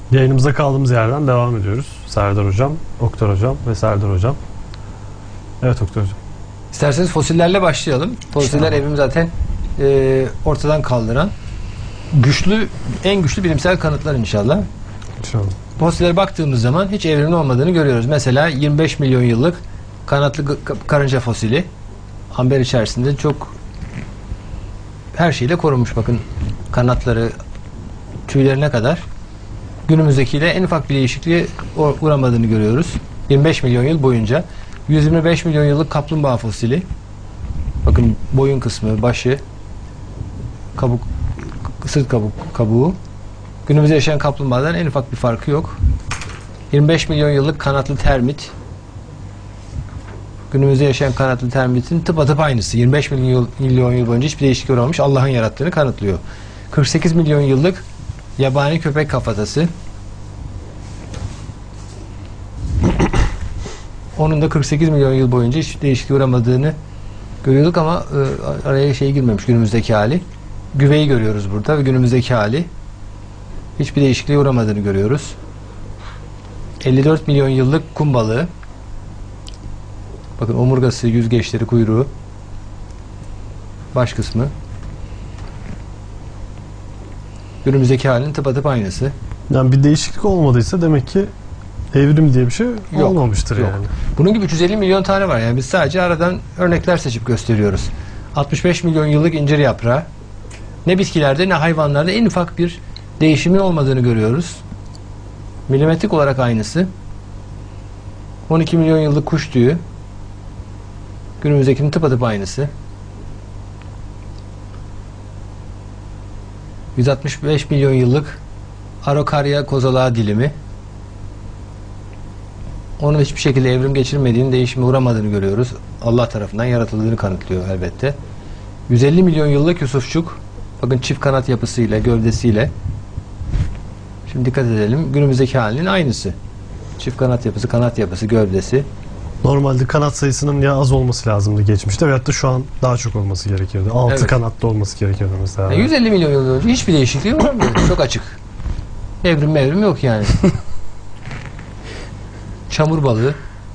Yayınımıza kaldığımız yerden devam ediyoruz. Serdar Hocam, Oktar Hocam ve Serdar Hocam. Evet Oktar Hocam. İsterseniz fosillerle başlayalım. Fosiller evrimi zaten ortadan kaldıran en güçlü bilimsel kanıtlar inşallah. İnşallah. Fosillere baktığımız zaman hiç evrimin olmadığını görüyoruz. Mesela 25 milyon yıllık kanatlı karınca fosili. Amber içerisinde çok her şeyle korunmuş. Bakın kanatları, tüylerine kadar. Günümüzdekiyle en ufak bir değişikliğe uğramadığını görüyoruz. 25 milyon yıl boyunca. 125 milyon yıllık kaplumbağa fosili. Bakın boyun kısmı, başı, kabuk, sırt kabuğu. Günümüzde yaşayan kaplumbağadan en ufak bir farkı yok. 25 milyon yıllık kanatlı termit. Günümüzde yaşayan kanatlı termitin tıpatıp aynısı. 25 milyon yıl boyunca hiçbir değişiklik olmamış. Allah'ın yarattığını kanıtlıyor. 48 milyon yıllık yabani köpek kafatası. Onun da 48 milyon yıl boyunca hiç değişikliğe uğramadığını görüyorduk ama araya şey girmemiş, günümüzdeki hali. Güveyi görüyoruz burada ve günümüzdeki hali hiçbir değişikliğe uğramadığını görüyoruz. 54 milyon yıllık kum balığı. Bakın omurgası, yüzgeçleri, kuyruğu, baş kısmı. Günümüzdeki halinin tıpatıp aynısı. Yani bir değişiklik olmadıysa demek ki evrim diye bir şey olmamıştır yok. yani. Bunun gibi 350 milyon tane var. Yani biz sadece aradan örnekler seçip gösteriyoruz. 65 milyon yıllık incir yaprağı. Ne bitkilerde ne hayvanlarda en ufak bir değişimin olmadığını görüyoruz. Milimetrik olarak aynısı. 12 milyon yıllık kuş tüyü. Günümüzdekinin tıpatıp aynısı. 165 milyon yıllık Araucaria kozalağı dilimi. Onun hiçbir şekilde evrim geçirmediğini, değişime uğramadığını görüyoruz. Allah tarafından yaratıldığını kanıtlıyor elbette. 150 milyon yıllık Yusufçuk. Bakın çift kanat yapısıyla, gövdesiyle. Şimdi dikkat edelim. Günümüzdeki halinin aynısı. Çift kanat yapısı, gövdesi. Normalde kanat sayısının ya az olması lazımdı geçmişte veyahut da şu an daha çok olması gerekiyordu. 6 Evet. kanatlı olması gerekiyordu mesela. 150 milyon yıl önce hiçbir değişikliği uğramıyor. Çok açık. Evrim yok yani. Çamur balığı.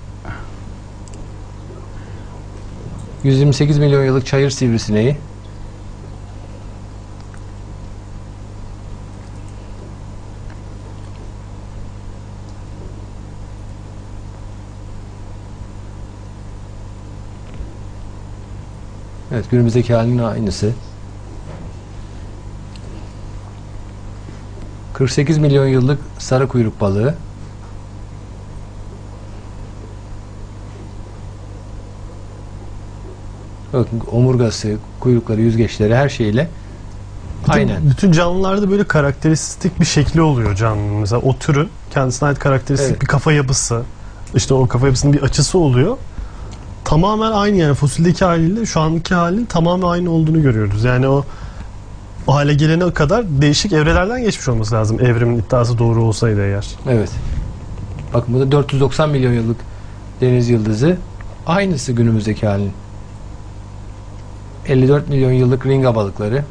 128 milyon yıllık çayır sivrisineği. Evet, günümüzdeki halinin aynısı. 48 milyon yıllık sarı kuyruk balığı. Bakın omurgası, kuyrukları, yüzgeçleri her şeyle aynen. Bütün canlılarda böyle karakteristik bir şekli oluyor canlının. Mesela o türün kendisine ait karakteristik bir kafa yapısı, işte o kafa yapısının bir açısı oluyor. Tamamen aynı yani fosildeki haliyle şu anki halinin tamamen aynı olduğunu görüyoruz. Yani o hale gelene kadar değişik evrelerden geçmiş olması lazım. Evrimin iddiası doğru olsaydı eğer. Evet. Bakın bu da 490 milyon yıllık deniz yıldızı. Aynısı günümüzdeki halinin. 54 milyon yıllık ringa balıkları.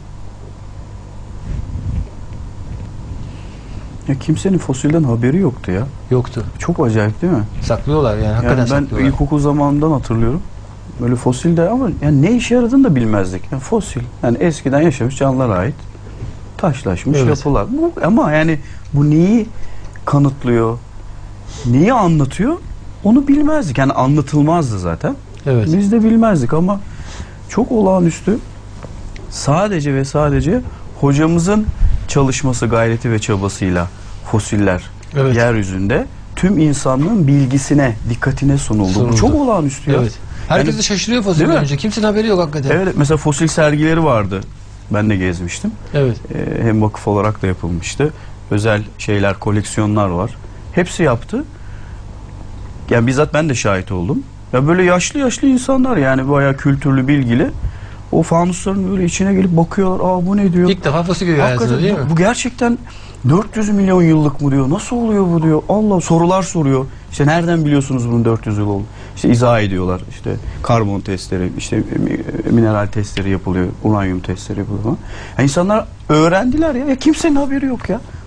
Ya kimsenin fosilden haberi yoktu ya. Yoktu. Çok acayip değil mi? Saklıyorlar yani hakikaten Yani ben saklıyorlar. ilkokul zamanından hatırlıyorum. Böyle fosilde ama yani ne işe yaradığını da bilmezdik. Yani fosil. Yani eskiden yaşamış canlılara ait taşlaşmış yapılar. Ama yani bu neyi kanıtlıyor? Neyi anlatıyor? Onu bilmezdik. Yani anlatılmazdı zaten. Evet. Biz de bilmezdik ama çok olağanüstü. Sadece ve sadece hocamızın çalışması, gayreti ve çabasıyla fosiller yeryüzünde tüm insanlığın bilgisine, dikkatine sunuldu. Bu çok olağanüstü ya. Evet. Herkes de şaşırıyor fosil görünce. Kimsenin haberi yok hakikaten. Evet, mesela fosil sergileri vardı. Ben de gezmiştim. Evet. Hem vakıf olarak da yapılmıştı. Özel şeyler, koleksiyonlar var. Hepsi yaptı. Yani bizzat ben de şahit oldum. Ya böyle yaşlı insanlar yani bayağı kültürlü, bilgili. O fanusların böyle içine gelip bakıyorlar. Aa bu ne diyor? İlk defa fosil görüyor hayatında değil mi? Bu gerçekten 400 milyon yıllık mı diyor? Nasıl oluyor bu diyor? Allah, sorular soruyor. İşte nereden biliyorsunuz bunun 400 yıl olduğunu? İşte izah ediyorlar. İşte karbon testleri, işte mineral testleri yapılıyor, uranyum testleri yapılıyor falan. Yani insanlar öğrendiler ya. Kimsenin haberi yok ya.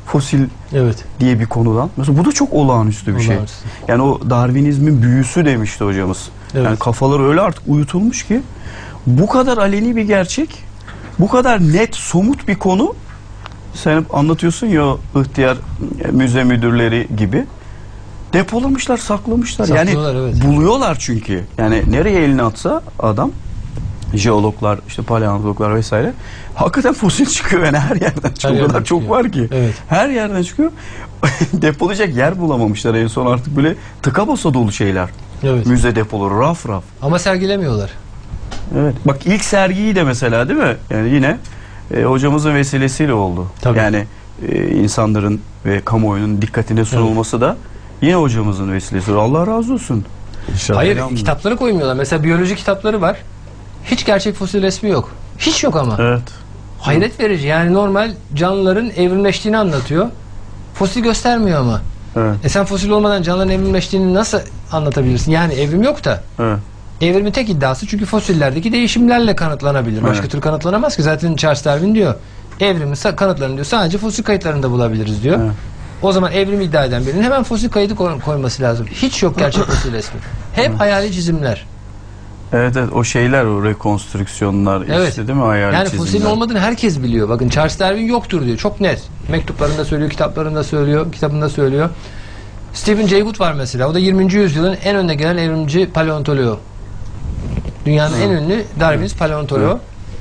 fosil Evet. diye bir konudan. Mesela bu da çok olağanüstü bir şey. Yani o Darwinizmin büyüsü demişti hocamız. Evet. Yani kafaları öyle artık uyutulmuş ki bu kadar aleni bir gerçek, bu kadar net, somut bir konu, sen hep anlatıyorsun ya o ihtiyar müze müdürleri gibi, depolamışlar, saklamışlar. Yani Evet. buluyorlar çünkü. Yani nereye elini atsa adam, jeologlar, işte paleontologlar vesaire, hakikaten fosil çıkıyor yani her yerden çıkıyor. O kadar çok çıkıyor. var ki. Evet. Her yerden çıkıyor. Depolayacak yer bulamamışlar en son, artık böyle tıka basa dolu şeyler. Evet. Müze depoları raf raf. Ama sergilemiyorlar. Evet. Bak ilk sergiyi de mesela, değil mi? Yani yine hocamızın vesilesiyle oldu. Tabii. Yani insanların ve kamuoyunun dikkatine sunulması da yine hocamızın vesilesi. Allah razı olsun. İnşallah. Hayır, Elhamdülillah. kitapları koymuyorlar. Mesela biyoloji kitapları var. Hiç gerçek fosil resmi yok. Hiç yok ama. Evet. Hayret verici. Yani normal canlıların evrimleştiğini anlatıyor. Fosil göstermiyor ama. Evet. Sen fosil olmadan canlıların evrimleştiğini nasıl anlatabilirsin? Yani evrim yok da. Evet. Evrimin tek iddiası çünkü fosillerdeki değişimlerle kanıtlanabilir. Başka Evet. türlü kanıtlanamaz ki. Zaten Charles Darwin diyor. Evrimin kanıtlarını diyor sadece fosil kayıtlarında bulabiliriz diyor. Evet. O zaman evrim iddia eden birinin hemen fosil kaydı koyması lazım. Hiç yok gerçek fosil resmi. Hep hayali çizimler. Evet, o şeyler, o rekonstrüksiyonlar, Evet. işte değil mi, hayal Yani çizimler. fosilin olmadığını herkes biliyor. Bakın Charles Darwin yoktur diyor. Çok net. Mektuplarında söylüyor, kitaplarında söylüyor, kitabında söylüyor. Stephen Jay Gould var mesela. O da 20. yüzyılın en önde gelen evrimci paleontoloğu. Dünyanın en ünlü Darwinist paleontoloğu.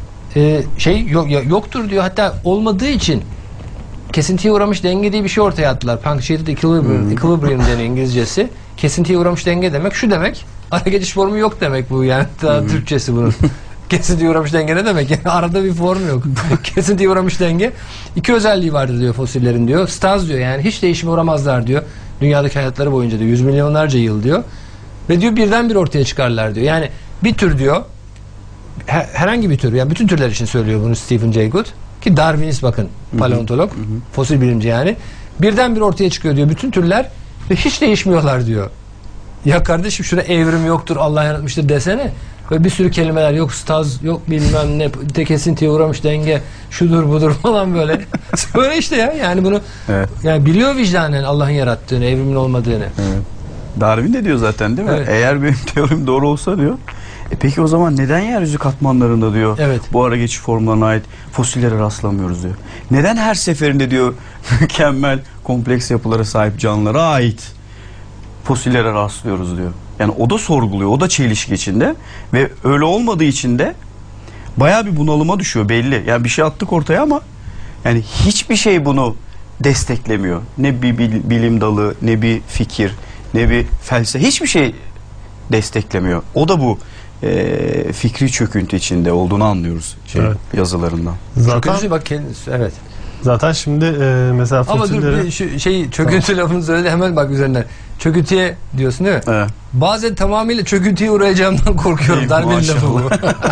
Yoktur diyor. Hatta olmadığı için kesintiye uğramış denge diye bir şey ortaya attılar. Punctuated equilibrium deniyor İngilizcesi. Kesintiye uğramış denge demek. Şu demek, ara geçiş formu yok demek bu yani. Daha Türkçesi bunun. Kesintiye uğramış denge ne demek? Yani arada bir form yok. Kesintiye uğramış denge. İki özelliği vardır diyor fosillerin diyor. Staz diyor, yani hiç değişime uğramazlar diyor. Dünyadaki hayatları boyunca diyor. 100 milyonlarca yıl diyor. Ve diyor birdenbire ortaya çıkarlar diyor. Yani bir tür diyor, herhangi bir tür, yani bütün türler için söylüyor bunu Stephen Jay Gould, ki Darwinist bakın, paleontolog, fosil bilimci yani. Birdenbire ortaya çıkıyor diyor bütün türler ve hiç değişmiyorlar diyor. Ya kardeşim, şurada evrim yoktur, Allah yaratmıştır desene. Ve bir sürü kelimeler yok, staz yok, bilmem ne, kesintiye uğramış denge, şudur budur falan böyle. Böyle işte ya, yani bunu yani biliyor vicdanen Allah'ın yarattığını, evrimin olmadığını. Evet. Darwin de diyor zaten, değil mi? Evet. Eğer benim teorim doğru olsa diyor, peki o zaman neden yeryüzü katmanlarında diyor, Evet. bu ara geçiş formlarına ait fosillere rastlamıyoruz diyor. Neden her seferinde diyor mükemmel kompleks yapılara sahip canlılara ait fosillere rastlıyoruz diyor. Yani o da sorguluyor, o da çelişki içinde ve öyle olmadığı için de bayağı bir bunalıma düşüyor belli. Yani bir şey attık ortaya ama yani hiçbir şey bunu desteklemiyor. Ne bir bilim dalı, ne bir fikir, ne bir felsefe, hiçbir şey desteklemiyor. O da bu fikri çöküntü içinde olduğunu anlıyoruz yazılarından. Zaten Bak kendisi, evet. Zaten şimdi mesela fosilleri... Ama dur, şu çöküntü lafını söyle hemen, bak üzerinden. Çöküntüye diyorsun değil mi? Evet. Bazen tamamıyla çöküntüye uğrayacağımdan korkuyorum. Darwin'in lafı bu.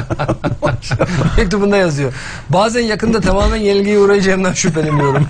Mektubunda yazıyor. Bazen yakında tamamen yenilgiye uğrayacağımdan şüpheleniyorum.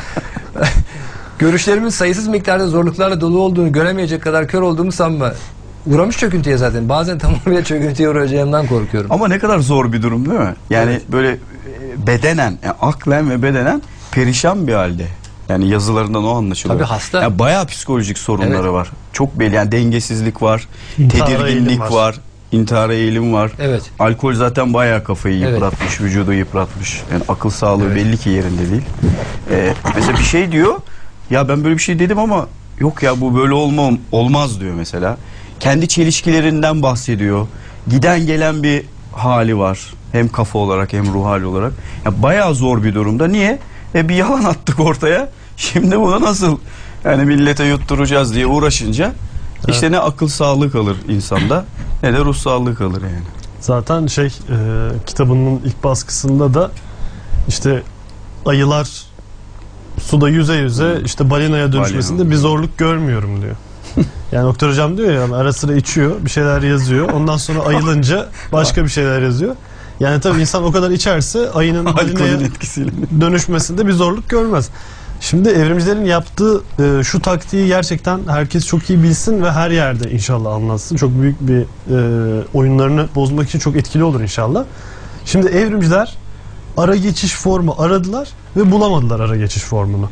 Görüşlerimin sayısız miktarda zorluklarla dolu olduğunu göremeyecek kadar kör olduğumu sanma. Uğramış çöküntüye zaten. Bazen tamamıyla çöküntüye uğrayacağımdan korkuyorum. Ama ne kadar zor bir durum, değil mi? Yani böyle bedenen, yani aklen ve bedenen perişan bir halde. Yani yazılarından o anlaşılıyor. Tabii hasta. Yani bayağı psikolojik sorunları var. Çok belli. Yani dengesizlik var, İntihara tedirginlik eğilim var, intihara eğilim var. Evet. Alkol zaten bayağı kafayı yıpratmış, vücudu yıpratmış. Yani akıl sağlığı belli ki yerinde değil. Mesela bir şey diyor, ya ben böyle bir şey dedim ama yok ya, bu böyle olmaz diyor mesela. Kendi çelişkilerinden bahsediyor. Giden gelen bir hali var. Hem kafa olarak hem ruh hali olarak. Ya bayağı zor bir durumda. Niye? Bir yalan attık ortaya. Şimdi bunu nasıl yani millete yutturacağız diye uğraşınca işte ne akıl sağlığı kalır insanda, ne de ruh sağlığı kalır yani. Zaten kitabının ilk baskısında da işte ayılar suda yüze yüze işte balinaya dönüşmesinde bir zorluk görmüyorum diyor. Yani doktor hocam diyor ya, ara sıra içiyor, bir şeyler yazıyor. Ondan sonra ayılınca başka bir şeyler yazıyor. Yani tabii insan o kadar içerse ayının balinaya dönüşmesinde bir zorluk görmez. Şimdi evrimcilerin yaptığı şu taktiği gerçekten herkes çok iyi bilsin ve her yerde inşallah anlatsın. Çok büyük bir oyunlarını bozmak için çok etkili olur inşallah. Şimdi evrimciler ara geçiş formu aradılar ve bulamadılar ara geçiş formunu.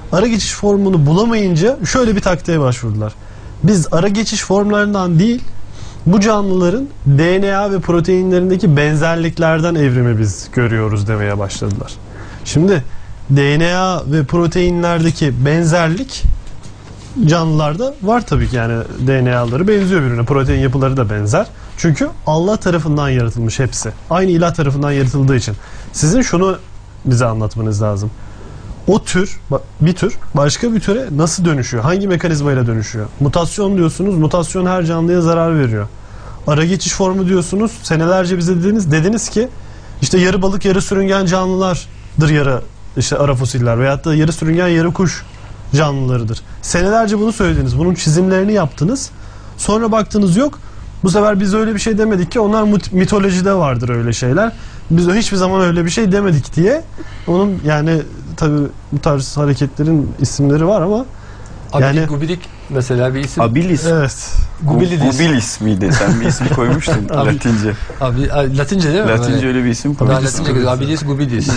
Ara geçiş formunu bulamayınca şöyle bir taktiğe başvurdular. Biz ara geçiş formlarından değil, bu canlıların DNA ve proteinlerindeki benzerliklerden evrimi biz görüyoruz demeye başladılar. Şimdi DNA ve proteinlerdeki benzerlik canlılarda var tabii ki, yani DNA'ları benziyor birbirine, protein yapıları da benzer. Çünkü Allah tarafından yaratılmış hepsi. Aynı ilah tarafından yaratıldığı için. Sizin şunu bize anlatmanız lazım. O tür, bir tür başka bir türe nasıl dönüşüyor? Hangi mekanizmayla dönüşüyor? Mutasyon diyorsunuz. Mutasyon her canlıya zarar veriyor. Ara geçiş formu diyorsunuz. Senelerce bize dediniz ki işte yarı balık yarı sürüngen canlılardır ara fosiller veyahut da yarı sürüngen yarı kuş canlılarıdır. Senelerce bunu söylediniz. Bunun çizimlerini yaptınız. Sonra baktınız yok. Bu sefer biz öyle bir şey demedik ki, onlar mitolojide vardır öyle şeyler. Biz hiçbir zaman öyle bir şey demedik diye. Onun yani tabii bu tarz hareketlerin isimleri var ama Abilik, yani gubilik mesela bir isim. Abilis. evet. Gubilis miydi? Sen bir ismi koymuştun Latince. Latince değil mi? Latince öyle bir isim koymuştun. Latince gidiyor. Abilis, gubidis.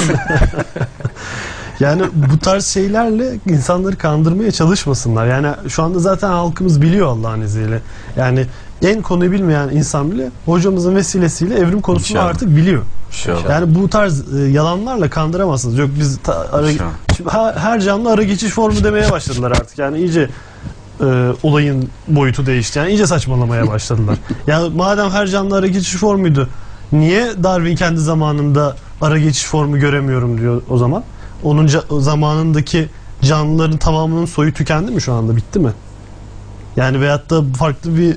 Yani bu tarz şeylerle insanları kandırmaya çalışmasınlar. Yani şu anda zaten halkımız biliyor Allah'ın izniyle. Yani en konuyu bilmeyen insan bile hocamızın vesilesiyle evrim konusunu İnşallah. artık biliyor. İnşallah. Yani bu tarz yalanlarla kandıramazsınız. Yok biz şimdi her canlı ara geçiş formu demeye başladılar artık. Yani iyice olayın boyutu değişti. Yani iyice saçmalamaya başladılar. Yani madem her canlı ara geçiş formuydu, niye Darwin kendi zamanında ara geçiş formu göremiyorum diyor o zaman? Onun zamanındaki canlıların tamamının soyu tükendi mi şu anda? Bitti mi? Yani veyahut da farklı bir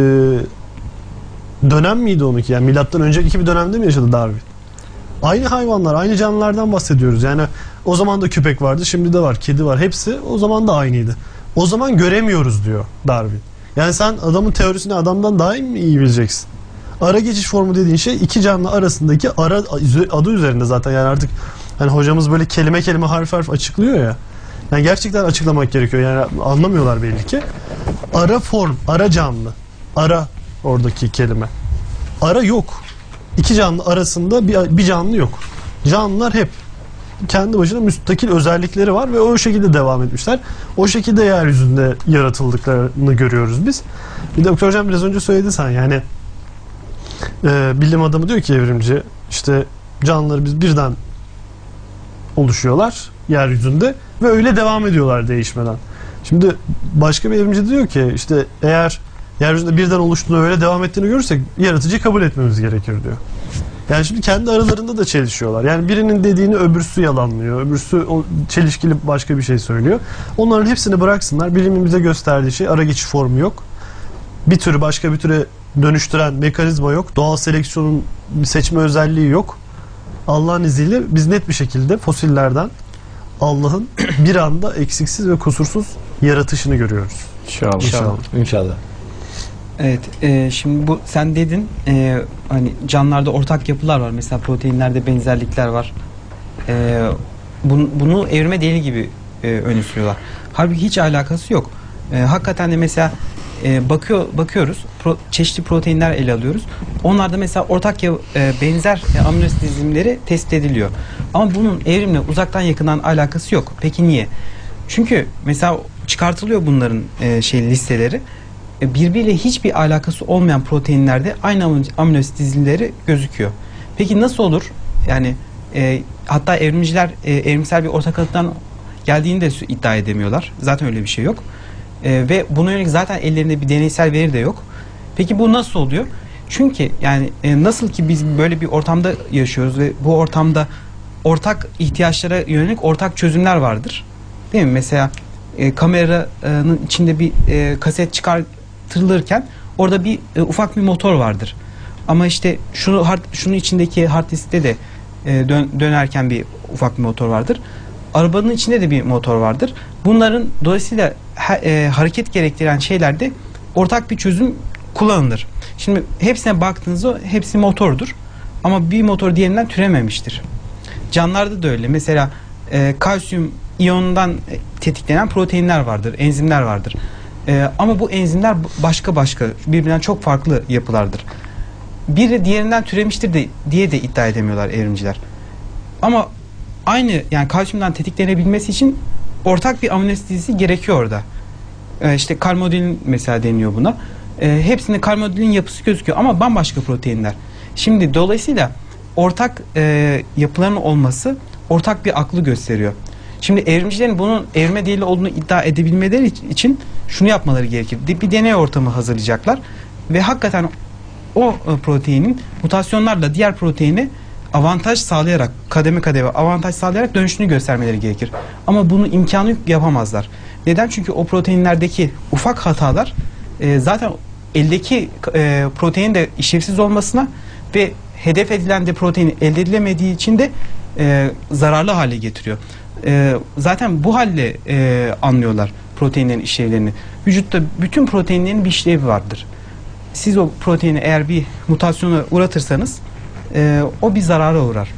dönem miydi onunki? Yani milattan önceki bir dönemde mi yaşadı Darwin? Aynı hayvanlar, aynı canlılardan bahsediyoruz. Yani o zaman da köpek vardı, şimdi de var, kedi var. Hepsi o zaman da aynıydı. O zaman göremiyoruz diyor Darwin. Yani sen adamın teorisini adamdan daha iyi bileceksin. Ara geçiş formu dediğin şey iki canlı arasındaki adı üzerinde zaten. Yani artık hani hocamız böyle kelime kelime harf harf açıklıyor ya. Yani gerçekten açıklamak gerekiyor. Yani anlamıyorlar belli ki. Ara form, ara canlı. Ara oradaki kelime. Ara yok. İki canlı arasında bir canlı yok. Canlılar hep kendi başına müstakil özellikleri var ve o şekilde devam etmişler. O şekilde yeryüzünde yaratıldıklarını görüyoruz biz. Bir de Doktor Hocam biraz önce söyledi sen, yani bilim adamı diyor ki evrimci, işte canlıları biz birden oluşuyorlar yeryüzünde ve öyle devam ediyorlar değişmeden. Şimdi başka bir evrimci diyor ki işte eğer yeryüzünde birden oluştuğunu, öyle devam ettiğini görürsek yaratıcıyı kabul etmemiz gerekir diyor. Yani şimdi kendi aralarında da çelişiyorlar. Yani birinin dediğini öbürsü yalanlıyor. Öbürsü çelişkili başka bir şey söylüyor. Onların hepsini bıraksınlar. Bilimin bize gösterdiği şey ara geçiş formu yok. Bir türü başka bir türe dönüştüren mekanizma yok. Doğal seleksiyonun bir seçme özelliği yok. Allah'ın izniyle biz net bir şekilde fosillerden Allah'ın bir anda eksiksiz ve kusursuz yaratışını görüyoruz. İnşallah. İnşallah. Evet, şimdi bu sen dedin, hani canlılarda ortak yapılar var. Mesela proteinlerde benzerlikler var. Bunu evrime delil gibi öne sürüyorlar. Halbuki hiç alakası yok. Hakikaten de mesela bakıyoruz, çeşitli proteinler ele alıyoruz. Onlarda mesela ortak benzer amino asit dizimleri tespit ediliyor. Ama bunun evrimle uzaktan yakından alakası yok. Peki niye? Çünkü mesela çıkartılıyor bunların listeleri. Birbiriyle hiçbir alakası olmayan proteinlerde aynı amino asit dizimleri gözüküyor. Peki nasıl olur? Yani hatta evrimciler evrimsel bir ortaklıktan geldiğini de iddia edemiyorlar. Zaten öyle bir şey yok. Ve buna yönelik zaten ellerinde bir deneysel veri de yok. Peki bu nasıl oluyor? Çünkü yani nasıl ki biz böyle bir ortamda yaşıyoruz ve bu ortamda ortak ihtiyaçlara yönelik ortak çözümler vardır. Değil mi? Mesela kameranın içinde bir kaset çıkartılırken orada bir ufak bir motor vardır. Ama işte şunun içindeki hard diskte de dönerken bir ufak bir motor vardır. Arabanın içinde de bir motor vardır. Bunların dolayısıyla hareket gerektiren şeylerde ortak bir çözüm kullanılır. Şimdi hepsine baktığınızda hepsi motordur. Ama bir motor diğerinden türememiştir. Canlılarda da öyle. Mesela kalsiyum iyonundan tetiklenen proteinler vardır, enzimler vardır. Ama bu enzimler başka birbirinden çok farklı yapılardır. Biri diğerinden türemiştir diye de iddia edemiyorlar evrimciler. Ama aynı, yani kalsiyumdan tetiklenebilmesi için ortak bir amino asit dizisi gerekiyor orada. İşte karmodulin mesela deniyor buna. Hepsinde karmodulin yapısı gözüküyor ama bambaşka proteinler. Şimdi dolayısıyla ortak yapıların olması ortak bir aklı gösteriyor. Şimdi evrimcilerin bunun evrime değil olduğunu iddia edebilmeleri için şunu yapmaları gerekir. Bir deney ortamı hazırlayacaklar ve hakikaten o proteinin mutasyonlarla diğer proteini avantaj sağlayarak, kademe kademe avantaj sağlayarak dönüşünü göstermeleri gerekir. Ama bunu imkanı yok, yapamazlar. Neden? Çünkü o proteinlerdeki ufak hatalar zaten eldeki proteinin de işlevsiz olmasına ve hedef edilen de protein elde edilemediği için de zararlı hale getiriyor. Zaten bu halde anlıyorlar proteinlerin işlevlerini. Vücutta bütün proteinlerin bir işlevi vardır. Siz o proteini eğer bir mutasyona uğratırsanız o bir zarara uğrar.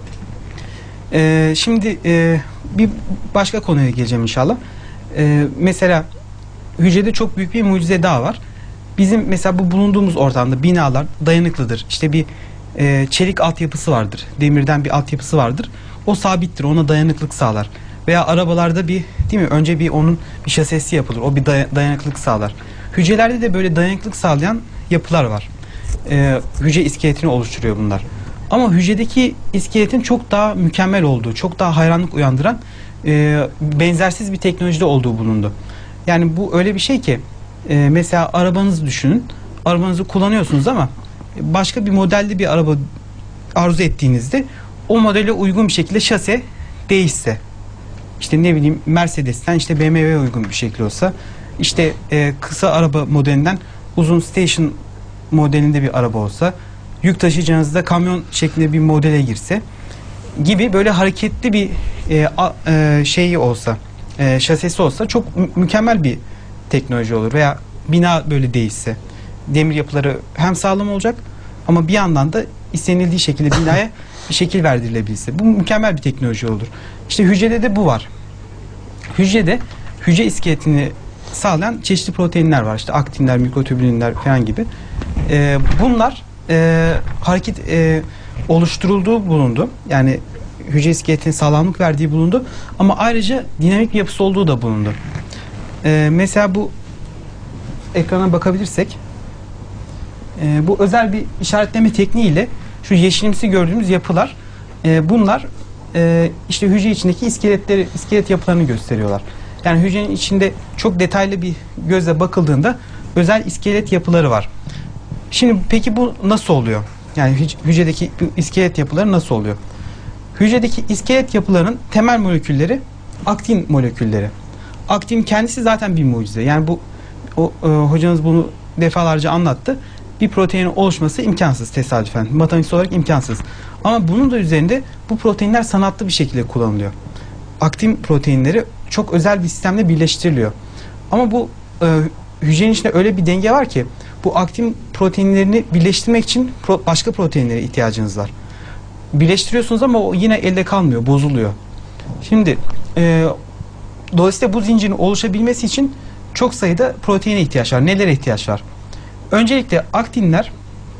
Şimdi bir başka konuya geleceğim inşallah. Mesela hücrede çok büyük bir mucize daha var. Bizim mesela bu bulunduğumuz ortamda binalar dayanıklıdır. İşte bir çelik altyapısı vardır. Demirden bir altyapısı vardır. O sabittir. Ona dayanıklık sağlar. Veya arabalarda değil mi? Önce bir onun bir şasisi yapılır. O bir dayanıklık sağlar. Hücrelerde de böyle dayanıklık sağlayan yapılar var. Hücre iskeletini oluşturuyor bunlar. Ama hücredeki iskeletin çok daha mükemmel olduğu, çok daha hayranlık uyandıran benzersiz bir teknolojide olduğu bulundu. Yani bu öyle bir şey ki mesela arabanızı düşünün. Arabanızı kullanıyorsunuz ama başka bir modelde bir araba arzu ettiğinizde o modele uygun bir şekilde şase değişse, işte ne bileyim Mercedes'ten işte BMW'ye uygun bir şekil olsa, işte kısa araba modelinden uzun station modelinde bir araba olsa, yük taşıyıcınızda kamyon şeklinde bir modele girse gibi böyle hareketli bir şeyi olsa, şasesi olsa çok mükemmel bir teknoloji olur. Veya bina böyle değişse, demir yapıları hem sağlam olacak ama bir yandan da istenildiği şekilde binaya bir şekil verdirilebilse. Bu mükemmel bir teknoloji olur. İşte hücrede de bu var. Hücrede hücre iskeletini sağlayan çeşitli proteinler var. İşte aktinler, mikrotübülinler falan gibi. Bunlar hareket oluşturulduğu bulundu. Yani hücre iskeletine sağlamlık verdiği bulundu. Ama ayrıca dinamik bir yapısı olduğu da bulundu. Mesela bu ekrana bakabilirsek bu özel bir işaretleme tekniğiyle şu yeşilimsi gördüğümüz yapılar bunlar işte hücre içindeki iskelet yapılarını gösteriyorlar. Yani hücrenin içinde çok detaylı bir gözle bakıldığında özel iskelet yapıları var. Şimdi peki bu nasıl oluyor? Yani hücredeki iskelet yapıları nasıl oluyor? Hücredeki iskelet yapılarının temel molekülleri aktin molekülleri. Aktin kendisi zaten bir mucize. Yani bu hocanız bunu defalarca anlattı. Bir proteinin oluşması imkansız tesadüfen. Matematiksel olarak imkansız. Ama bunun da üzerinde bu proteinler sanatlı bir şekilde kullanılıyor. Aktin proteinleri çok özel bir sistemle birleştiriliyor. Ama bu hücrenin içinde öyle bir denge var ki bu aktin proteinlerini birleştirmek için başka proteinlere ihtiyacınız var. Birleştiriyorsunuz ama o yine elde kalmıyor, bozuluyor. Şimdi dolayısıyla bu zincirin oluşabilmesi için çok sayıda proteine ihtiyaç var. Nelere ihtiyaç var? Öncelikle aktinler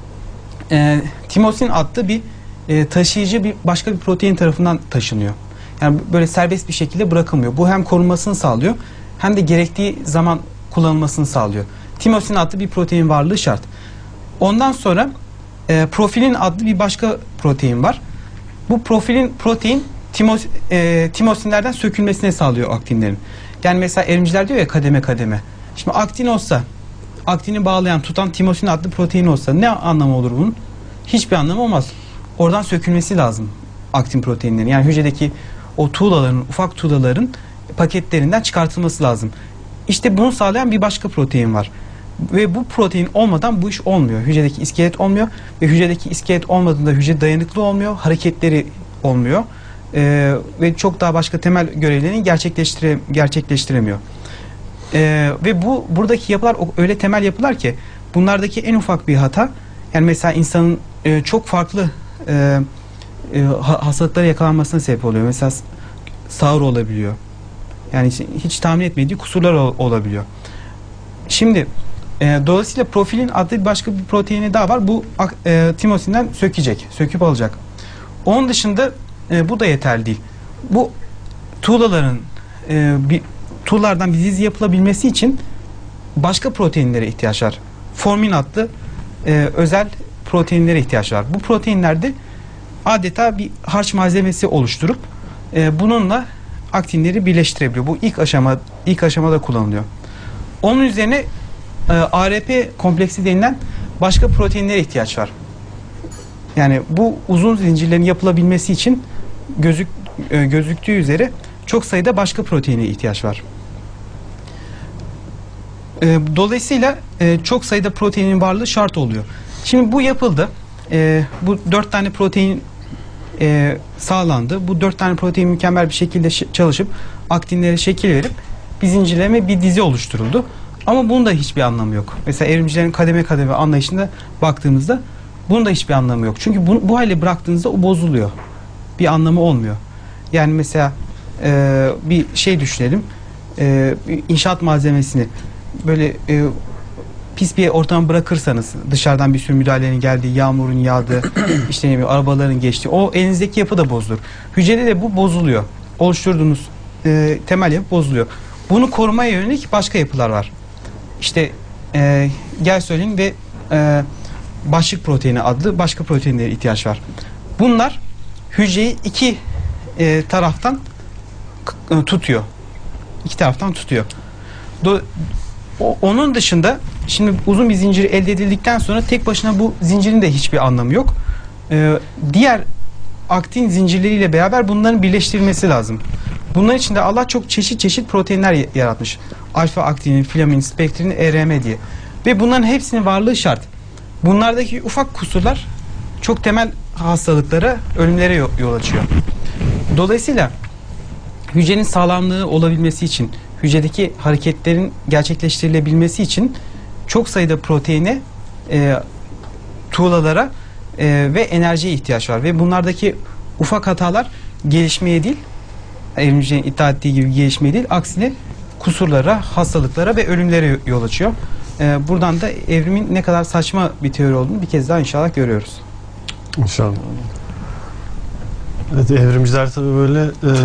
timosin adlı bir taşıyıcı bir başka bir protein tarafından taşınıyor. Yani böyle serbest bir şekilde bırakılmıyor. Bu hem korunmasını sağlıyor hem de gerektiği zaman kullanılmasını sağlıyor. Timosin adlı bir protein varlığı şart. Ondan sonra profilin adlı bir başka protein var. Bu protein timosinlerden sökülmesine sağlıyor aktinlerin. Yani mesela evrimciler diyor ya kademe kademe. Şimdi aktin olsa, aktini bağlayan, tutan timosin adlı protein olsa ne anlamı olur bunun? Hiçbir anlamı olmaz. Oradan sökülmesi lazım aktin proteinlerin. Yani hücredeki o tuğlaların, ufak tuğlaların paketlerinden çıkartılması lazım. İşte bunu sağlayan bir başka protein var. Ve bu protein olmadan bu iş olmuyor. Hücredeki iskelet olmuyor ve hücredeki iskelet olmadığında hücre dayanıklı olmuyor, hareketleri olmuyor. Ve çok daha başka temel görevlerini gerçekleştiremiyor. Ve buradaki yapılar öyle temel yapılar ki bunlardaki en ufak bir hata, yani mesela insanın çok farklı hastalıklara yakalanmasına sebep oluyor. Mesela sağır olabiliyor. Yani hiç tahmin etmediği kusurlar olabiliyor. Şimdi dolayısıyla profilin adlı başka bir proteini daha var. Bu timosinden söküp alacak. Onun dışında bu da yeterli değil. Bu tuğlaların bir tuğlardan bir dizi yapılabilmesi için başka proteinlere ihtiyaç var. Formin adlı özel proteinlere ihtiyaç var. Bu proteinler de adeta bir harç malzemesi oluşturup bununla aktinleri birleştirebiliyor. Bu ilk aşamada kullanılıyor. Onun üzerine ARP kompleksi denilen başka proteinlere ihtiyaç var. Yani bu uzun zincirlerin yapılabilmesi için gözüktüğü üzere çok sayıda başka proteine ihtiyaç var. Dolayısıyla çok sayıda proteinin varlığı şart oluyor. Şimdi bu yapıldı. Bu 4 tane protein sağlandı. Bu 4 tane protein mükemmel bir şekilde çalışıp aktinlere şekil verip bir zincirleme, bir dizi oluşturuldu. Ama bunun da hiçbir anlamı yok. Mesela evrimcilerin kademe kademe anlayışında baktığımızda bunun da hiçbir anlamı yok. Çünkü bu hale bıraktığınızda o bozuluyor. Bir anlamı olmuyor. Yani mesela bir şey düşünelim. İnşaat malzemesini böyle pis bir ortama bırakırsanız, dışarıdan bir sürü müdahalenin geldiği, yağmurun yağdığı, işte ne bileyim, arabaların geçtiği, o elinizdeki yapı da bozulur. Hücrede de bu bozuluyor. Oluşturduğunuz temel yapı bozuluyor. Bunu korumaya yönelik başka yapılar var. İşte Gelsolin ve başlık proteini adlı başka proteinlere ihtiyaç var. Bunlar hücreyi iki taraftan tutuyor. İki taraftan tutuyor. Onun dışında şimdi uzun bir zincir elde edildikten sonra tek başına bu zincirin de hiçbir anlamı yok. Diğer aktin zincirleriyle beraber bunların birleştirilmesi lazım. Bunların için de Allah çok çeşit proteinler yaratmış. Alfa aktinin, filamin, spektrin, ERM diye. Ve bunların hepsinin varlığı şart. Bunlardaki ufak kusurlar çok temel hastalıklara, ölümlere yol açıyor. Dolayısıyla hücrenin sağlamlığı olabilmesi için, hücredeki hareketlerin gerçekleştirilebilmesi için çok sayıda proteine, tuğlalara ve enerjiye ihtiyaç var. Ve bunlardaki ufak hatalar gelişmeye değil, evrimcinin iddia ettiği gibi gelişmeye değil, aksine kusurlara, hastalıklara ve ölümlere yol açıyor. Buradan da evrimin ne kadar saçma bir teori olduğunu bir kez daha inşallah görüyoruz. İnşallah. Evet, evrimciler tabii böyle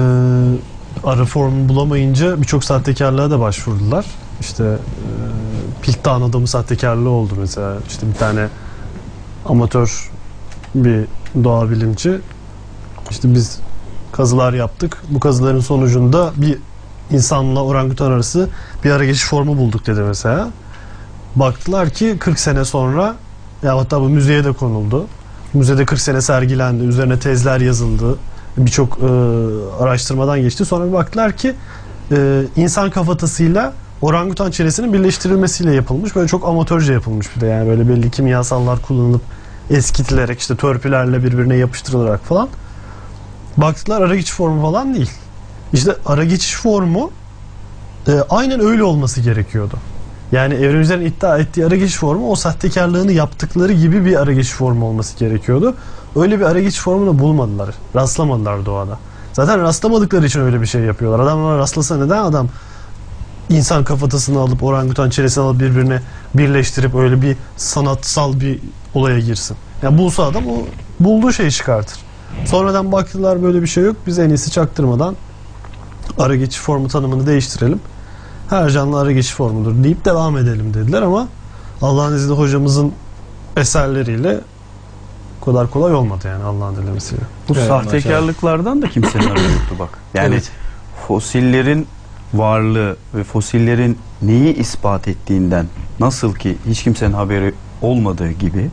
arı formu bulamayınca birçok sahtekarlığa da başvurdular. İşte Piltdown adamı sahtekarlığı oldu mesela. İşte bir tane amatör bir doğa bilimci, işte biz kazılar yaptık. Bu kazıların sonucunda bir insanla orangutan arası bir ara geçiş formu bulduk dedi mesela. Baktılar ki 40 sene sonra, ya hatta bu müzeye de konuldu. Müzede 40 sene sergilendi. Üzerine tezler yazıldı. Birçok araştırmadan geçti. Sonra bir baktılar ki insan kafatasıyla orangutan çenesinin birleştirilmesiyle yapılmış. Böyle çok amatörce yapılmış bir de. Yani böyle belli kimyasallar kullanılıp eskitilerek, işte törpülerle birbirine yapıştırılarak falan. Baktılar ara geçiş formu falan değil. İşte ara geçiş formu aynen öyle olması gerekiyordu. Yani evrimcilerin iddia ettiği ara geçiş formu o sahtekarlığını yaptıkları gibi bir ara geçiş formu olması gerekiyordu. Öyle bir ara geçiş formunu bulmadılar. Rastlamadılar doğada. Zaten rastlamadıkları için öyle bir şey yapıyorlar. Adamlar rastlasa neden adam insan kafatasını alıp orangutan çenesini alıp birbirine birleştirip öyle bir sanatsal bir olaya girsin. Yani bulsa adam o bulduğu şeyi çıkartır. Sonradan baktılar böyle bir şey yok. Biz en iyisi çaktırmadan ara geçiş formu tanımını değiştirelim. Her canlı ara geçiş formudur deyip devam edelim dediler ama Allah'ın izniyle hocamızın eserleriyle o kadar kolay olmadı yani Allah'ın dilemesiyle. Bu sahtekarlıklardan da kimsenin haberi yoktu bak. Yani evet, fosillerin varlığı ve fosillerin neyi ispat ettiğinden nasıl ki hiç kimsenin haberi olmadığı gibi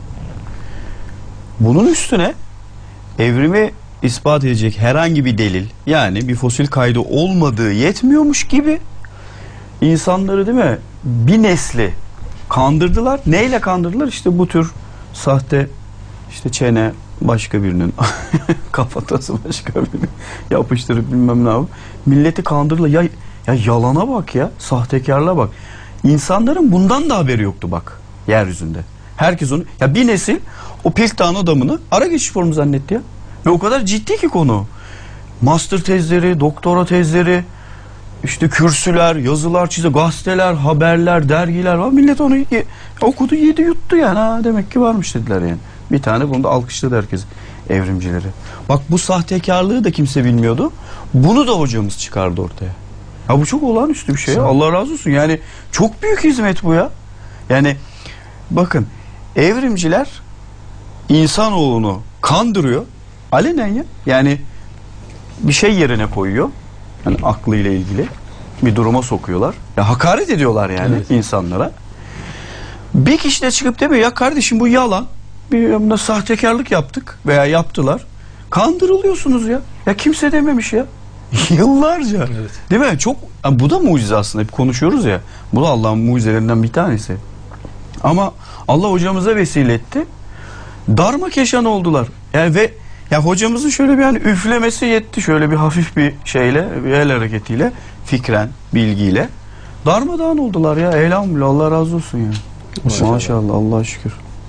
bunun üstüne evrimi ispat edecek herhangi bir delil, yani bir fosil kaydı olmadığı yetmiyormuş gibi insanları, değil mi, bir nesli kandırdılar. Neyle kandırdılar? İşte bu tür sahte, işte çene başka birinin kafatası başka birinin yapıştırıp bilmem ne yapıp milleti kandırdılar. Ya yalana bak ya, sahtekarlığa bak. İnsanların bundan da haberi yoktu bak yeryüzünde. Herkes onu, ya bir nesil o Piltdown adamını ara geçiş formu zannetti ya. Ve o kadar ciddi ki konu. Master tezleri, doktora tezleri, işte kürsüler, yazılar, gazeteler, haberler, dergiler var. Millet onu okudu, yedi, yuttu yani. Ha, demek ki varmış dediler yani. Bir tane bunu da alkışladı herkes, evrimcileri. Bak bu sahtekarlığı da kimse bilmiyordu. Bunu da hocamız çıkardı ortaya. Ya bu çok olağanüstü bir şey. Allah razı olsun. Yani çok büyük hizmet bu ya. Yani bakın, evrimciler insanoğlunu kandırıyor. Alenen ya. Yani bir şey yerine koyuyor. Yani aklıyla ilgili bir duruma sokuyorlar. Ya hakaret ediyorlar yani insanlara. Bir kişi de çıkıp demiyor ya kardeşim bu yalan. Bir sahtekarlık yaptık veya yaptılar. Kandırılıyorsunuz ya. Ya kimse dememiş ya. Yıllarca. Evet. Değil mi? Çok, bu da mucize aslında. Hep konuşuyoruz ya. Bu da Allah'ın mucizelerinden bir tanesi. Ama Allah hocamıza vesile etti. Darmakeşan oldular. Yani ve ya hocamızın şöyle bir hani üflemesi yetti. Şöyle bir hafif bir şeyle, bir el hareketiyle, fikren, bilgiyle darmadağın oldular ya. Elhamdülillah, Allah razı olsun ya. Maşallah, Allah'a şükür.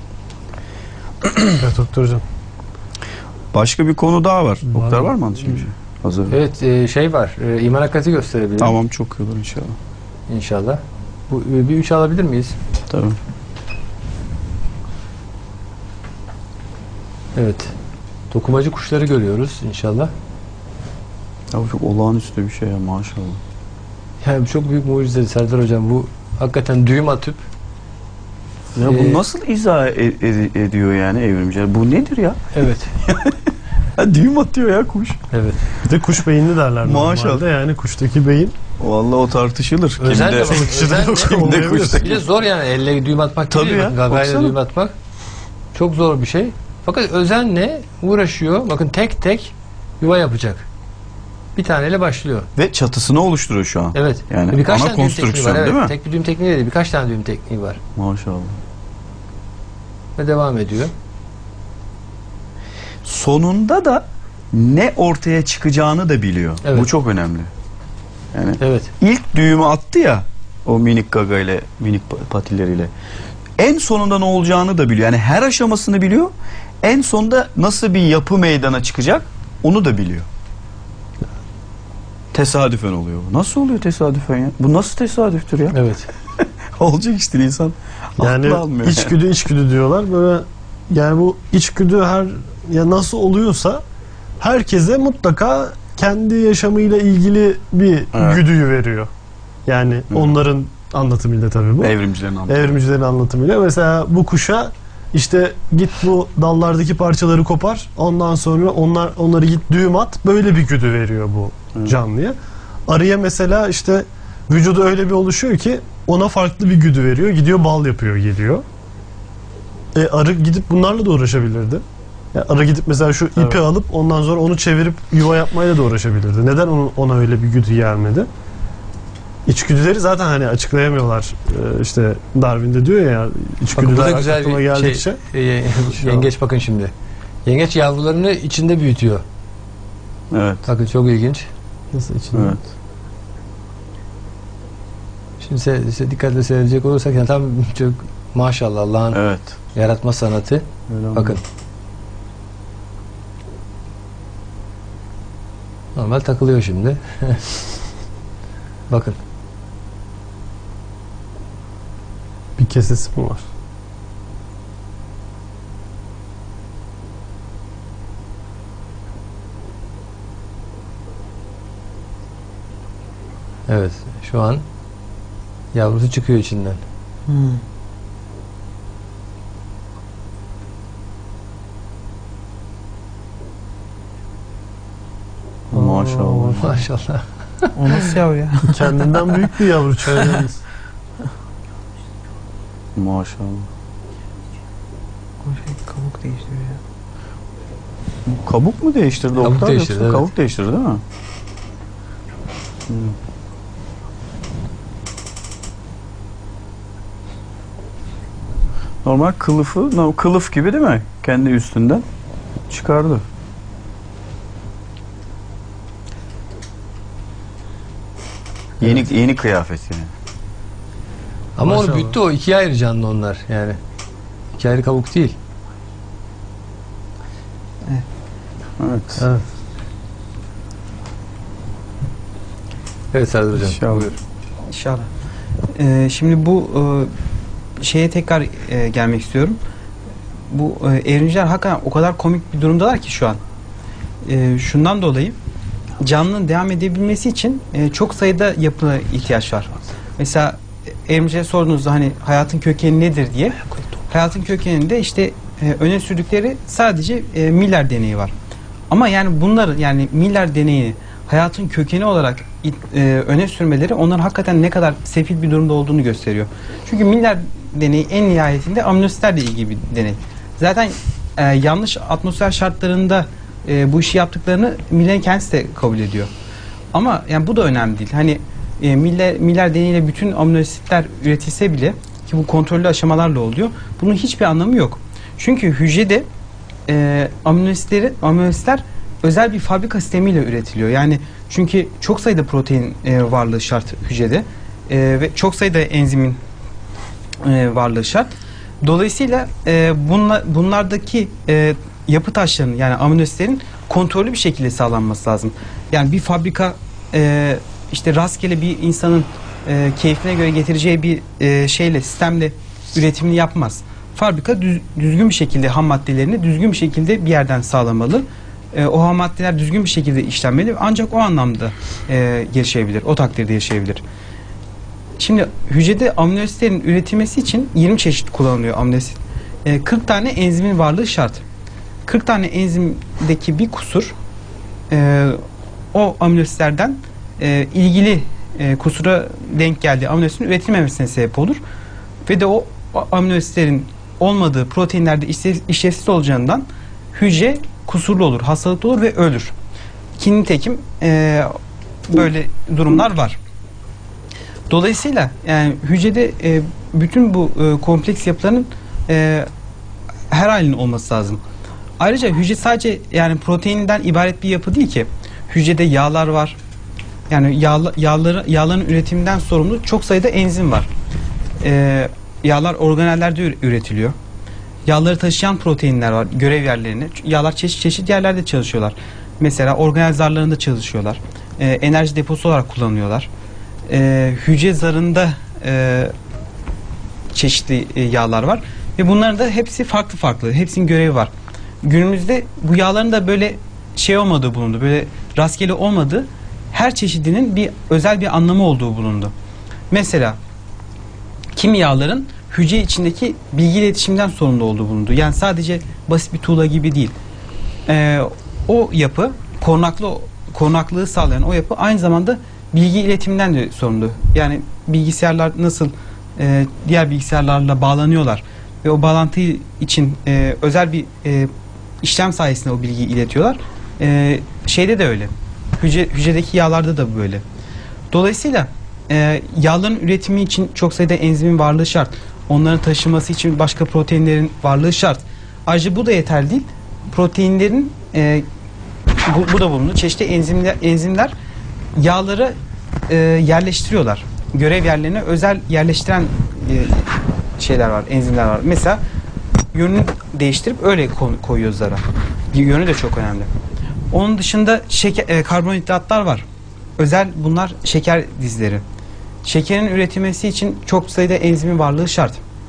Evet doktor hocam. Başka bir konu daha var. Doktor var mı anlaşılmış? Hazır. Evet, şey var. İman hakikati gösterebilirim. Tamam, çok iyi olur inşallah. İnşallah. Bu bir 3 alabilir miyiz? Tabii. Evet. Dokumacı kuşları görüyoruz inşallah. Ya bu çok olağanüstü bir şey ya, maşallah. Yani bu çok büyük mucize Serdar hocam. Bu hakikaten düğüm atıp Ya bu nasıl izah ediyor yani evrimciler? Bu nedir ya? evet. Ya düğüm atıyor ya kuş. Evet. Bir de kuş beyinli derler. Maşallah. Normalde. Yani kuştaki beyin. Vallahi o tartışılır. Özel de Kimde? bak, özel de- Kimde kuştaki? Bir de zor yani elle düğüm atmak Tabii değil. ya, Bakın, gagayla baksana. düğüm atmak çok zor bir şey. Fakat özenle uğraşıyor. Bakın tek tek yuva yapacak. Bir taneyle başlıyor. Ve çatısını oluşturuyor şu an. Evet. Yani birkaç ana tane düğüm tekniği konstrüksiyon var. Evet. değil mi? Tek bir düğüm tekniği değil. Birkaç tane düğüm tekniği var. Maşallah. Ve devam ediyor. Sonunda da ne ortaya çıkacağını da biliyor. Evet. Bu çok önemli. Yani Evet. ilk düğümü attı ya, o minik gaga ile, minik patileriyle. En sonunda ne olacağını da biliyor. Yani her aşamasını biliyor. En sonunda nasıl bir yapı meydana çıkacak onu da biliyor. Tesadüfen oluyor bu. Nasıl oluyor tesadüfen ya? Bu nasıl tesadüftür ya? Evet. Olacak işte, insan Yani aklı almıyor. içgüdü diyorlar. Böyle yani bu içgüdü ya nasıl oluyorsa herkese mutlaka kendi yaşamıyla ilgili bir Evet. güdüyü veriyor. Yani onların anlatımıyla tabii bu. Evrimcilerin anlamı. Evrimcilerin anlatımıyla. Mesela bu kuşa işte git bu dallardaki parçaları kopar. Ondan sonra onları git düğüm at. Böyle bir güdü veriyor bu canlıya. Arıya mesela işte vücudu öyle bir oluşuyor ki ona farklı bir güdü veriyor. Gidiyor bal yapıyor, geliyor. Arı gidip bunlarla da uğraşabilirdi. Yani arı gidip mesela şu ipi alıp ondan sonra onu çevirip yuva yapmayla da uğraşabilirdi. Neden ona öyle bir güdü gelmedi? İçgüdüleri zaten hani açıklayamıyorlar. İşte Darwin'de diyor ya, Bakın bu da içgüdüler güzel aklıma bir geldikçe. yengeç bakın şimdi. Yengeç yavrularını içinde büyütüyor. Evet. Bakın çok ilginç. Nasıl içinde? Evet. Şimdi dikkatle seyredecek olursak yani tam çok maşallah Allah'ın Evet. yaratma sanatı. Öyle Bakın. Normal takılıyor şimdi. Bakın. Bir kesesi mi var? Evet. Şu an yavrusu çıkıyor içinden. Maşallah. Maşallah. O nasıl yavru ya? Kendinden büyük bir yavru çıkıyor yalnız. Maşallah. O şey kabuk değiştiriyor ya. Kabuk mu değiştirdi Kabuk Oktay, değiştirdi, yoksa evet. kabuk değiştirdi değil mi? Normal kılıf gibi değil mi? Kendi üstünden çıkardı. Yeni kıyafet yani. Ama onu Maşallah. büyüttü, o ikiye ayrı canlı onlar yani. İki ayrı kabuk değil. Evet. Evet. Evet Serdar Hocam. İnşallah. Buyur. İnşallah. Şimdi bu şeye tekrar gelmek istiyorum. Bu evrimciler hakikaten o kadar komik bir durumdalar ki şu an. Şundan dolayı canlının devam edebilmesi için çok sayıda yapıya ihtiyaç var. Mesela Emre'ye sorduğunuzda hani hayatın kökeni nedir diye. Hayatın kökeninde işte öne sürdükleri sadece Miller deneyi var. Ama yani bunları, yani Miller deneyi hayatın kökeni olarak öne sürmeleri onların hakikaten ne kadar sefil bir durumda olduğunu gösteriyor. Çünkü Miller deneyi en nihayetinde aminoasitlerle ilgili bir deney. Zaten yanlış atmosfer şartlarında bu işi yaptıklarını Miller'in kendisi de kabul ediyor. Ama yani bu da önemli değil. Hani Miller deneyiyle bütün aminoasitler üretilse bile, ki bu kontrollü aşamalarla oluyor, bunun hiçbir anlamı yok. Çünkü hücrede aminoasitler özel bir fabrika sistemiyle üretiliyor. Yani çünkü çok sayıda protein varlığı şart hücrede ve çok sayıda enzimin varlığı şart. Dolayısıyla bunlardaki yapı taşlarının, yani aminoasitlerin kontrollü bir şekilde sağlanması lazım. Yani bir fabrika işte rastgele bir insanın keyfine göre getireceği bir sistemle üretimini yapmaz. Fabrika düzgün bir şekilde ham maddelerini düzgün bir şekilde bir yerden sağlamalı. O ham maddeler düzgün bir şekilde işlenmeli. Ancak o anlamda yaşayabilir. O takdirde yaşayabilir. Şimdi hücrede aminoasitlerin üretilmesi için 20 çeşit kullanılıyor aminoasit. 40 tane enzimin varlığı şart. 40 tane enzimdeki bir kusur o aminoasitlerden ilgili kusura denk geldiği aminoasitin üretilmemesine sebep olur. Ve de o aminoasitlerin olmadığı proteinlerde işlevsiz olacağından hücre kusurlu olur, hastalıklı olur ve ölür. Ki nitekim böyle durumlar var. Dolayısıyla yani hücrede bütün bu kompleks yapıların her halinin olması lazım. Ayrıca hücre sadece yani proteinden ibaret bir yapı değil ki. Hücrede yağlar var. Yani yağların üretiminden sorumlu çok sayıda enzim var. Yağlar organellerde üretiliyor. Yağları taşıyan proteinler var, görev yerlerine. Yağlar çeşit yerlerde çalışıyorlar. Mesela organel zarlarında çalışıyorlar. Enerji deposu olarak kullanıyorlar. Hücre zarında çeşitli yağlar var. Ve bunların da hepsi farklı. Hepsinin görevi var. Günümüzde bu yağların da böyle olmadığı bulundu. Böyle rastgele olmadığı, her çeşidinin özel bir anlamı olduğu bulundu. Mesela kimi yağların hücre içindeki bilgi iletişimden sorumlu olduğu bulundu. Yani sadece basit bir tuğla gibi değil. O yapı, korunaklığı sağlayan o yapı aynı zamanda bilgi iletiminden de sorumlu. Yani bilgisayarlar nasıl diğer bilgisayarlarla bağlanıyorlar ve o bağlantı için özel bir işlem sayesinde o bilgiyi iletiyorlar. Şeyde de öyle. Hücredeki yağlarda da böyle. Dolayısıyla yağların üretimi için çok sayıda enzimin varlığı şart. Onların taşıması için başka proteinlerin varlığı şart. Ayrıca bu da yeterli değil. Proteinlerin bu da bulunur. Çeşitli enzimler yağları yerleştiriyorlar. Görev yerlerine özel yerleştiren şeyler var, enzimler var. Mesela yönünü değiştirip öyle koyuyor zara. Yönü de çok önemli. Onun dışında karbonhidratlar var. Özel bunlar şeker dizileri. Şekerin üretilmesi için çok sayıda enzimin varlığı şart.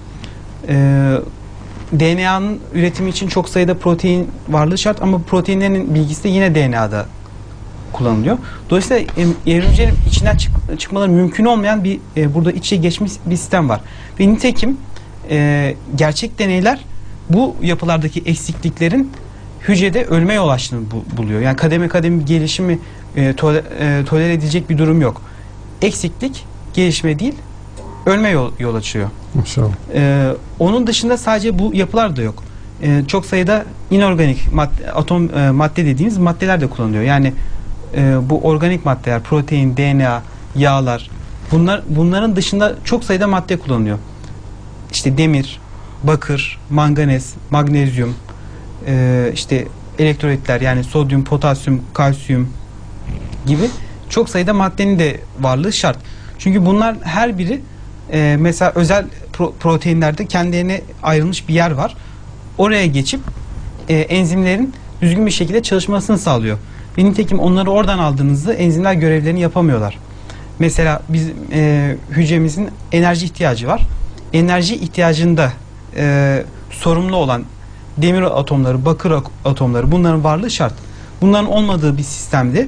DNA'nın üretimi için çok sayıda protein varlığı şart ama proteinlerin bilgisi de yine DNA'da kullanılıyor. Dolayısıyla evrimcilerin içinden çıkmaları mümkün olmayan bir burada iç içe geçmiş bir sistem var. Ve nitekim gerçek deneyler bu yapılardaki eksikliklerin hücrede ölme yol açtığını buluyor. Yani kademe kademe bir gelişimi tolere edilecek bir durum yok. Eksiklik gelişme değil, ölme yol açıyor. Onun dışında sadece bu yapılar da yok. Çok sayıda inorganik atom madde dediğimiz maddeler de kullanılıyor. Yani bu organik maddeler, protein, DNA, yağlar, bunların dışında çok sayıda madde kullanılıyor. İşte demir, bakır, manganez, magnezyum, işte elektrolitler, yani sodyum, potasyum, kalsiyum gibi çok sayıda maddenin de varlığı şart. Çünkü bunlar her biri mesela özel proteinlerde kendilerine ayrılmış bir yer var. Oraya geçip enzimlerin düzgün bir şekilde çalışmasını sağlıyor. Ve nitekim onları oradan aldığınızda enzimler görevlerini yapamıyorlar. Mesela biz hücremizin enerji ihtiyacı var. Enerji ihtiyacında sorumlu olan demir atomları, bakır atomları, bunların varlığı şart. Bunların olmadığı bir sistemde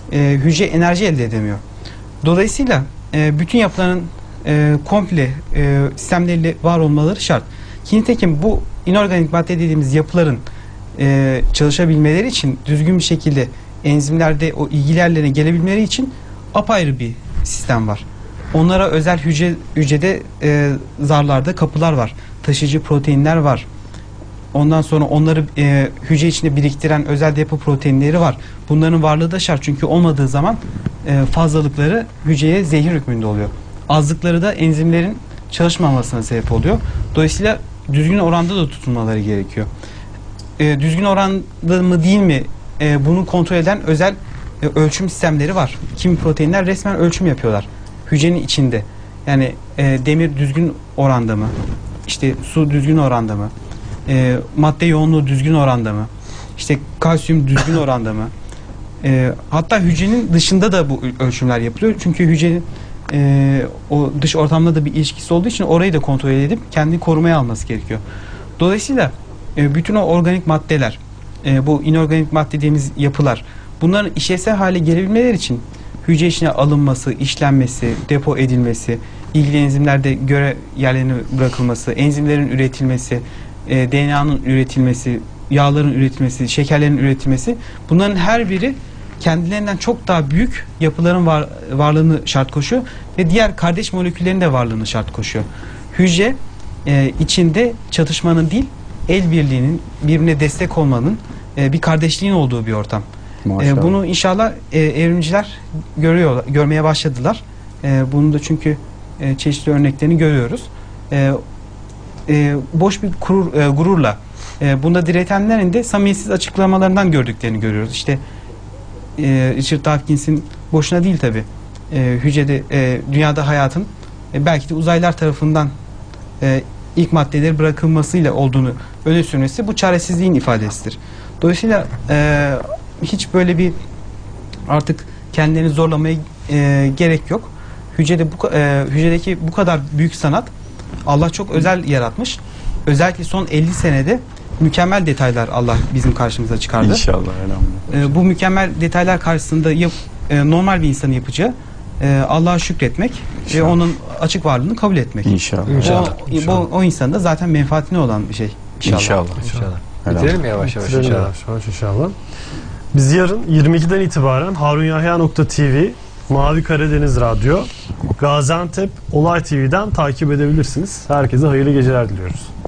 hücre enerji elde edemiyor. Dolayısıyla bütün yapıların komple sistemleriyle var olmaları şart. Nitekim bu inorganik madde dediğimiz yapıların çalışabilmeleri için, düzgün bir şekilde enzimlerde o ilgili yerlerine gelebilmeleri için apayrı bir sistem var. Onlara özel hücrede zarlarda kapılar var. Taşıyıcı proteinler var. Ondan sonra onları hücre içinde biriktiren özel depo proteinleri var. Bunların varlığı da şart, çünkü olmadığı zaman fazlalıkları hücreye zehir hükmünde oluyor. Azlıkları da enzimlerin çalışmamasına sebep oluyor. Dolayısıyla düzgün oranda da tutulmaları gerekiyor. Düzgün oranda mı değil mi bunu kontrol eden özel ölçüm sistemleri var. Kimi proteinler resmen ölçüm yapıyorlar hücrenin içinde. Yani demir düzgün oranda mı? İşte su düzgün oranda mı? Madde yoğunluğu düzgün oranda mı? İşte kalsiyum düzgün oranda mı? Hatta hücrenin dışında da bu ölçümler yapılıyor. Çünkü hücrenin o dış ortamla da bir ilişkisi olduğu için orayı da kontrol edip kendini korumaya alması gerekiyor. Dolayısıyla bütün o organik maddeler, bu inorganik madde dediğimiz yapılar, bunların işlevsel hale gelebilmeleri için hücre içine alınması, işlenmesi, depo edilmesi, ilgili enzimlerde göre yerlerine bırakılması, enzimlerin üretilmesi, DNA'nın üretilmesi, yağların üretilmesi, şekerlerin üretilmesi, bunların her biri kendilerinden çok daha büyük yapıların varlığını şart koşuyor ve diğer kardeş moleküllerin de varlığını şart koşuyor. Hücre içinde çatışmanın değil, el birliğinin, birbirine destek olmanın, bir kardeşliğin olduğu bir ortam. Bunu inşallah evrimciler görmeye başladılar. Bunu da çünkü çeşitli örneklerini görüyoruz. Boş bir gururla bunda diretenlerin de samimiyetsiz açıklamalarından gördüklerini görüyoruz. İşte Richard Dawkins'in boşuna değil tabi hücrede, dünyada hayatın belki de uzaylılar tarafından ilk maddeleri bırakılmasıyla olduğunu öne sürmesi bu çaresizliğin ifadesidir. Dolayısıyla hiç böyle bir artık kendilerini zorlamaya gerek yok. Hücredeki bu kadar büyük sanat Allah çok özel yaratmış. Özellikle son 50 senede mükemmel detaylar Allah bizim karşımıza çıkardı. İnşallah. Bu mükemmel detaylar karşısında normal bir insanın yapacağı Allah'a şükretmek ve onun açık varlığını kabul etmek. İnşallah. O insanın da zaten menfaatine olan bir şey. İnşallah. Bitirelim mi yavaş yavaş inşallah. Biz yarın 22'den itibaren harunyahya.tv, Mavi Karadeniz Radyo, Gaziantep Olay TV'den takip edebilirsiniz. Herkese hayırlı geceler diliyoruz.